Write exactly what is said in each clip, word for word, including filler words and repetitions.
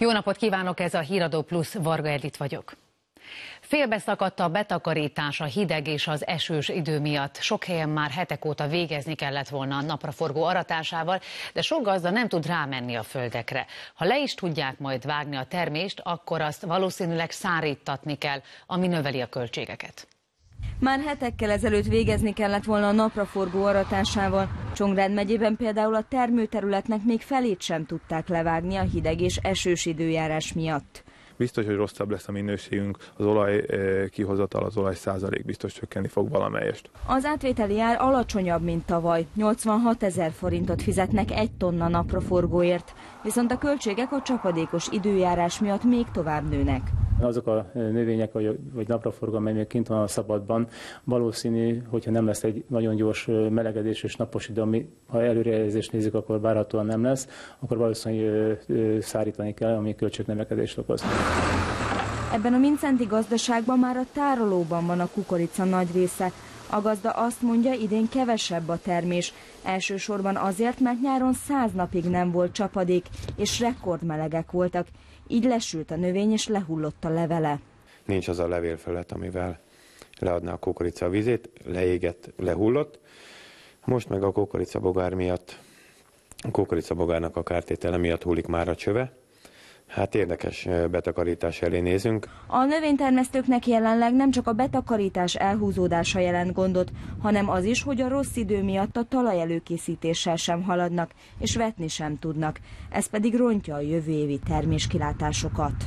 Jó napot kívánok, ez a Híradó Plusz, Varga Edit vagyok. Félbeszakadt a betakarítás a hideg és az esős idő miatt. Sok helyen már hetek óta végezni kellett volna a napraforgó aratásával, de sok gazda nem tud rámenni a földekre. Ha le is tudják majd vágni a termést, akkor azt valószínűleg szárítatni kell, ami növeli a költségeket. Már hetekkel ezelőtt végezni kellett volna a napraforgó aratásával. Csongrád megyében például a termőterületnek még felét sem tudták levágni a hideg és esős időjárás miatt. Biztos, hogy rosszabb lesz a minőségünk, az olaj kihozatal, az olaj százalék biztos csökkenni fog valamelyest. Az átvételi ár alacsonyabb, mint tavaly. nyolcvanhat ezer forintot fizetnek egy tonna napraforgóért, viszont a költségek a csapadékos időjárás miatt még tovább nőnek. Azok a növények, vagy napraforgó, amely még kint van a szabadban, valószínű, hogyha nem lesz egy nagyon gyors melegedés és napos idő, ami, ha előrejelzést nézzük, akkor várhatóan nem lesz, akkor valószínűleg szárítani kell, ami költségnövekedést okoz. Ebben a mincenti gazdaságban már a tárolóban van a kukorica nagy része. A gazda azt mondja, idén kevesebb a termés. Elsősorban azért, mert nyáron száz napig nem volt csapadék, és rekordmelegek voltak. Így lesült a növény, és lehullott a levele. Nincs az a levélfelület, amivel leadná a kukorica a vizét, leégett, lehullott. Most meg a kukoricabogár miatt, a kukoricabogárnak a kártétele miatt hullik már a csöve. Hát érdekes betakarítás elé nézünk. A növénytermesztőknek jelenleg nem csak a betakarítás elhúzódása jelent gondot, hanem az is, hogy a rossz idő miatt a talajelőkészítéssel sem haladnak, és vetni sem tudnak. Ez pedig rontja a jövő évi terméskilátásokat.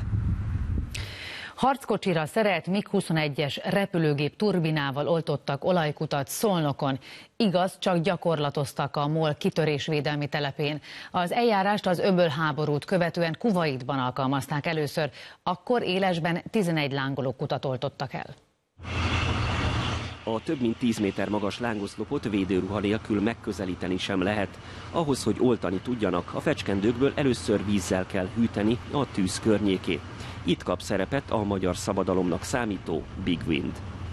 Harckocsira szerelt mig huszonegyes repülőgép turbinával oltottak olajkutat Szolnokon. Igaz, csak gyakorlatoztak a MOL kitörésvédelmi telepén. Az eljárást az öbölháborút követően Kuvaitban alkalmazták először, akkor élesben tizenegy lángolókutat oltottak el. A több mint tíz méter magas lángoszlopot védőruha nélkül megközelíteni sem lehet. Ahhoz, hogy oltani tudjanak, a fecskendőkből először vízzel kell hűteni a tűz környékét. Itt kap szerepet a magyar szabadalomnak számító Big Wind.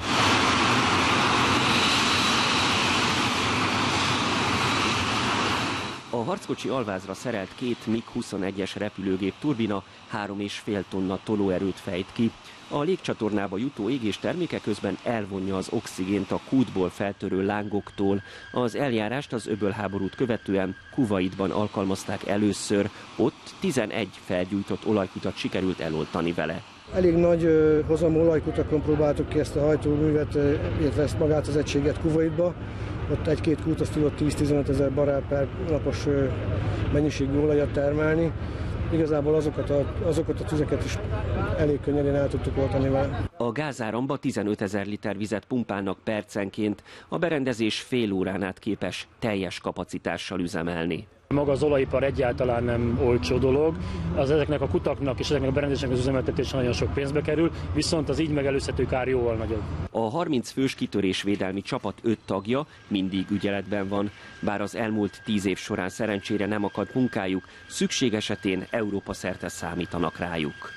A harckocsi alvázra szerelt két mig huszonegyes repülőgép turbina három és fél tonna tolóerőt fejt ki. A légcsatornába jutó égés terméke közben elvonja az oxigént a kútból feltörő lángoktól. Az eljárást az öbölháborút követően Kuvaitban alkalmazták először. Ott tizenegy felgyújtott olajkutat sikerült eloltani vele. Elég nagy ö, hozamú olajkutakon próbáltuk ki ezt a hajtóművet, illetve ezt magát az egységet Kuvaitba. Ott egy-két kút azt tudott tíz-tizenöt ezer barrel per napos ö, mennyiségű olajat termelni. Igazából azokat a, azokat a tüzeket is elég könnyedén el tudtuk oltani vele. A gázáramba tizenöt ezer liter vizet pumpálnak percenként. A berendezés fél órán át képes teljes kapacitással üzemelni. Maga az olajipar egyáltalán nem olcsó dolog, az ezeknek a kutaknak és ezeknek a berendezéseknek az üzemeltetése nagyon sok pénzbe kerül, viszont az így megelőzhető kár jóval nagyobb. A harminc fős kitörésvédelmi csapat öt tagja mindig ügyeletben van, bár az elmúlt tíz év során szerencsére nem akadt munkájuk, szükség esetén Európa szerte számítanak rájuk.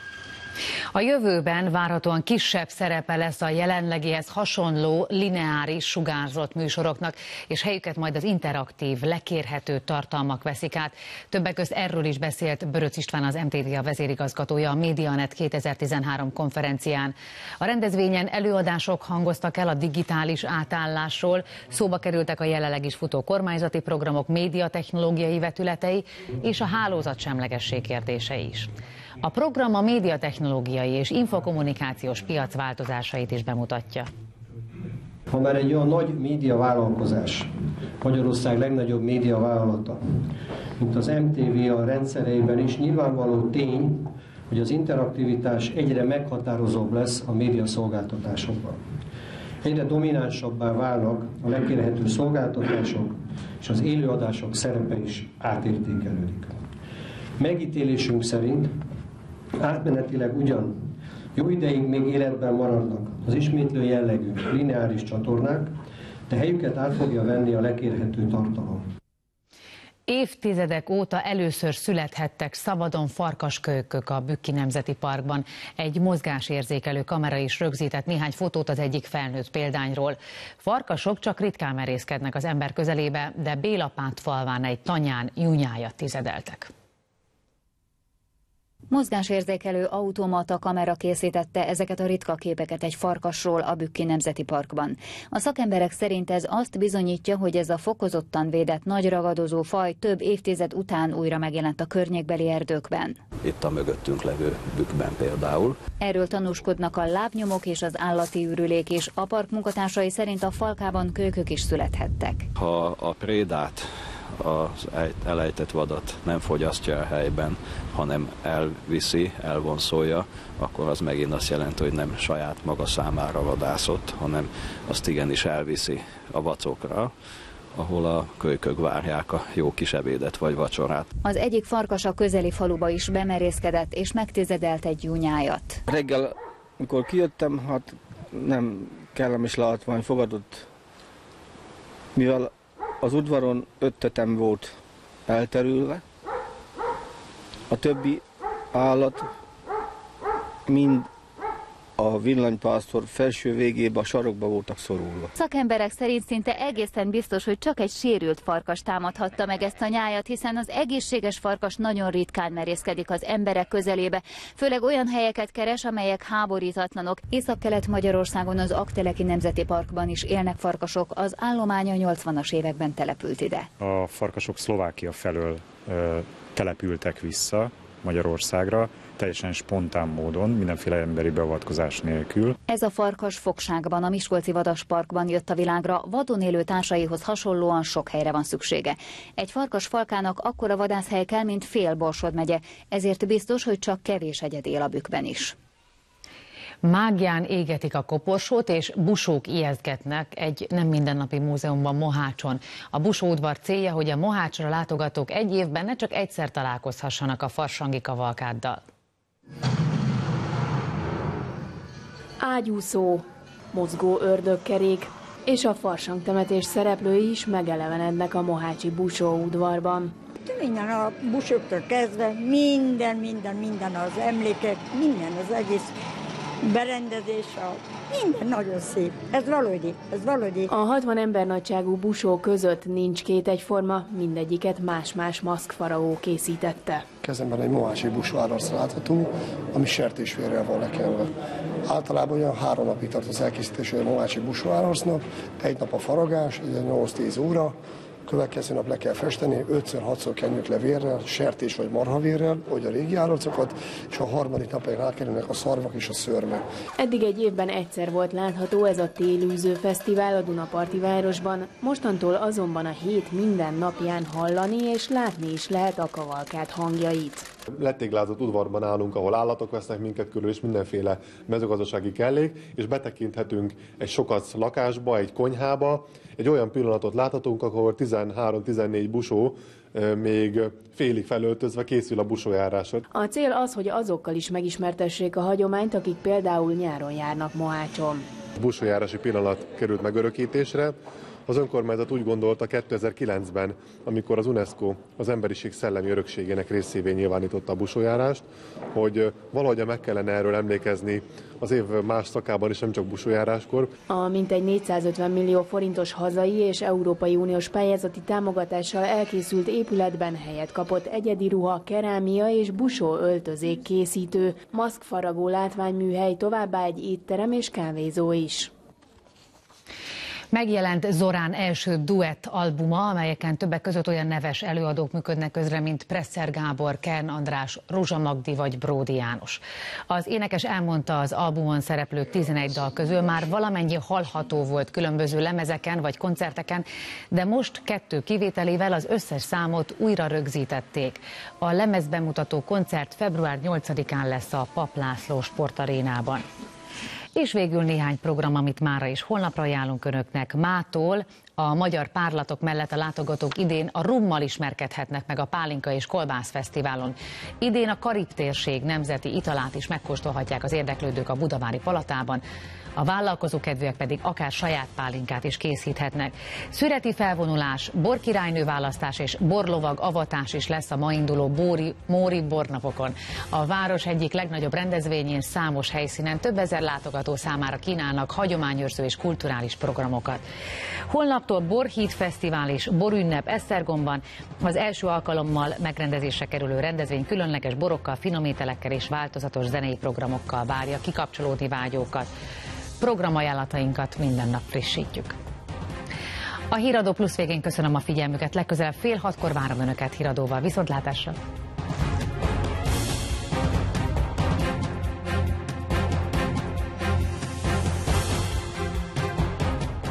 A jövőben várhatóan kisebb szerepe lesz a jelenlegihez hasonló lineáris sugárzott műsoroknak, és helyüket majd az interaktív, lekérhető tartalmak veszik át. Többek között erről is beszélt Böröc István, az em té dé á vezérigazgatója a Medianet kétezer-tizenhárom konferencián. A rendezvényen előadások hangoztak el a digitális átállásról, szóba kerültek a jelenleg is futó kormányzati programok médiatechnológiai vetületei és a hálózatsemlegesség kérdései is. A program a médiatechnológiai és infokommunikációs piac változásait is bemutatja. Ha már egy olyan nagy médiavállalkozás, Magyarország legnagyobb médiavállalata, mint az em té vé a rendszereiben is, nyilvánvaló tény, hogy az interaktivitás egyre meghatározóbb lesz a médiaszolgáltatásokban. Egyre dominánsabbá válnak a lekérhető szolgáltatások, és az élőadások szerepe is átértékelődik. Megítélésünk szerint átmenetileg ugyan jó ideig még életben maradnak az ismétlő jellegű lineáris csatornák, de helyüket át fogja venni a lekérhető tartalom. Évtizedek óta először születhettek szabadon farkaskölykök a Bükki Nemzeti Parkban. Egy mozgásérzékelő kamera is rögzített néhány fotót az egyik felnőtt példányról. Farkasok csak ritkán merészkednek az ember közelébe, de Bélapát falván egy tanyán junyájat tizedeltek. Mozgásérzékelő automata kamera készítette ezeket a ritka képeket egy farkasról a Bükki Nemzeti Parkban. A szakemberek szerint ez azt bizonyítja, hogy ez a fokozottan védett nagy ragadozó faj több évtized után újra megjelent a környékbeli erdőkben. Itt a mögöttünk levő bükkben például. Erről tanúskodnak a lábnyomok és az állati ürülék is. A park munkatársai szerint a falkában kölykök is születhettek. Ha a prédát, az elejtett vadat nem fogyasztja a helyben, hanem elviszi, elvonszolja, akkor az megint azt jelenti, hogy nem saját maga számára vadászott, hanem azt igenis elviszi a vacokra, ahol a kölykök várják a jó kis ebédet vagy vacsorát. Az egyik farkas a közeli faluba is bemerészkedett és megtizedelt egy júnyájat. Reggel, amikor kijöttem, hát nem kellemes látvány fogadott, mivel az udvaron öt tetem volt elterülve, a többi állat mind a villanypásztor felső végébe a sarokba voltak szorulva. Szakemberek szerint szinte egészen biztos, hogy csak egy sérült farkas támadhatta meg ezt a nyájat, hiszen az egészséges farkas nagyon ritkán merészkedik az emberek közelébe, főleg olyan helyeket keres, amelyek háborítatlanok. Észak-Kelet-Magyarországon az Aggteleki Nemzeti Parkban is élnek farkasok, az állomány a nyolcvanas években települt ide. A farkasok Szlovákia felől ö, települtek vissza Magyarországra, teljesen spontán módon, mindenféle emberi beavatkozás nélkül. Ez a farkas fogságban, a Miskolci Vadasparkban jött a világra, vadon élő társaihoz hasonlóan sok helyre van szüksége. Egy farkas falkának akkora vadászhely kell, mint fél Borsod megye, ezért biztos, hogy csak kevés egyed él a bükkben is. Mágián égetik a koporsót, és busók ijesztgetnek egy nem mindennapi múzeumban Mohácson. A busóudvar célja, hogy a Mohácsra látogatók egy évben ne csak egyszer találkozhassanak a farsangi kavalkáddal. Ágyúszó, mozgó ördögkerék és a farsangtemetés szereplői is megelevenednek a mohácsi busóudvarban. Minden a busóktól kezdve, minden, minden, minden az emlékek, minden az egész berendezés, a minden nagyon szép. Ez valódi, ez valódi. A hatvan ember nagyságú busó között nincs két egyforma, mindegyiket más-más maszkfaraó készítette. Kezemben egy mohácsi busóárarc láthatunk, ami sertésvérrel van lekenve. Általában olyan három napig tart az elkészítés a mohácsi busóárarcnak, egy nap a faragás, egy nyolc-tíz óra, következő nap le kell festeni, ötször-hatszor kenjük le vérrel, sertés vagy marhavérrel, hogy a régi állacokat, és a harmadik napig rákerülnek a szarvak és a szőrme. Eddig egy évben egyszer volt látható ez a télűző fesztivál a Dunaparti városban, mostantól azonban a hét minden napján hallani és látni is lehet a kavalkád hangjait. Letéglázott udvarban állunk, ahol állatok vesznek minket körül, és mindenféle mezőgazdasági kellék, és betekinthetünk egy sokac lakásba, egy konyhába. Egy olyan pillanatot láthatunk, ahol tizenhárom-tizennégy busó még félig felöltözve készül a busójárásra. A cél az, hogy azokkal is megismertessék a hagyományt, akik például nyáron járnak Mohácson. A busójárási pillanat került megörökítésre. Az önkormányzat úgy gondolta kétezer-kilencben, amikor az UNESCO az emberiség szellemi örökségének részévé nyilvánította a busójárást, hogy valahogy meg kellene erről emlékezni az év más szakában is, nem csak busójáráskor. A mintegy négyszázötven millió forintos hazai és Európai Uniós pályázati támogatással elkészült épületben helyet kapott egyedi ruha, kerámia és busó öltözék készítő, maszkfaragó látványműhely, továbbá egy étterem és kávézó is. Megjelent Zorán első duett albuma, amelyeken többek között olyan neves előadók működnek közre, mint Presser Gábor, Kern András, Rózsa Magdi vagy Bródi János. Az énekes elmondta, az albumon szereplő tizenegy dal közül már valamennyi hallható volt különböző lemezeken vagy koncerteken, de most kettő kivételével az összes számot újra rögzítették. A lemezbemutató koncert február nyolcadikán lesz a Papp László Sportarénában. És végül néhány program, amit mára és holnapra ajánlunk önöknek. Mától a magyar párlatok mellett a látogatók idén a rummal ismerkedhetnek meg a Pálinka és Kolbász Fesztiválon. Idén a Karib térség nemzeti italát is megkóstolhatják az érdeklődők a Budavári Palatában. a vállalkozókedvűek pedig akár saját pálinkát is készíthetnek. Szüreti felvonulás, borkirálynő választás és borlovag avatás is lesz a ma induló Bóri, Móri bornapokon. A város egyik legnagyobb rendezvényén számos helyszínen több ezer látogató számára kínálnak hagyományőrző és kulturális programokat. Holnaptól Borhíd Fesztivál és Borünnep Esztergomban, az első alkalommal megrendezésre kerülő rendezvény különleges borokkal, finomételekkel és változatos zenei programokkal várja kikapcsolódni vágyókat. Programajánlatainkat minden nap frissítjük. A Híradó Plusz végén köszönöm a figyelmüket, legközelebb fél hatkor várom Önöket híradóval. Viszontlátásra!